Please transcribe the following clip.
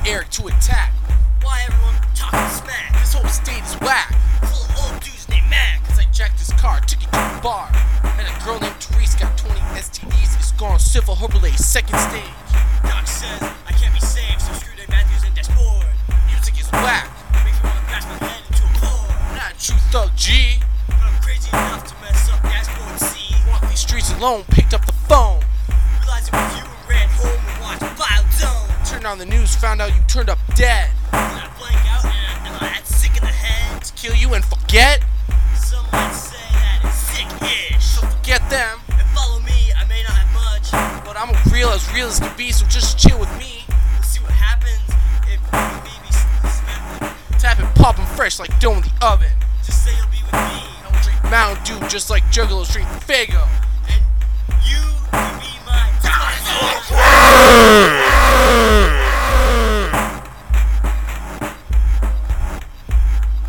Eric to attack. Why everyone talking smack? This whole state is whack. Full of old dudes named Mac. Cause I jacked his car, took it to the bar. Met a girl named Therese, got 20 STDs, is gone civil Herbalife, second stage. Doc says I can't be saved, so screw Dave Matthews and Dashboard. Music is whack. Makes me wanna bash my head into a core. Not a true thug G. But I'm crazy enough to mess up Dashboard C. Walked these streets alone, picked up the phone. Realized it was you and ran home and watched Wild Zone. Turned on the news, found out you turned up dead. Did I blank out and I had sick in the head? To kill you and forget? Some might say that it's sick-ish. So forget them. And follow me, I may not have much. But I'm real as can be, so just chill with me. We'll see what happens if you baby snap. Tapping, popping fresh like dough in the oven. Just say you'll be with me. I will drink Mountain Dew just like Juggalos drink Faygo.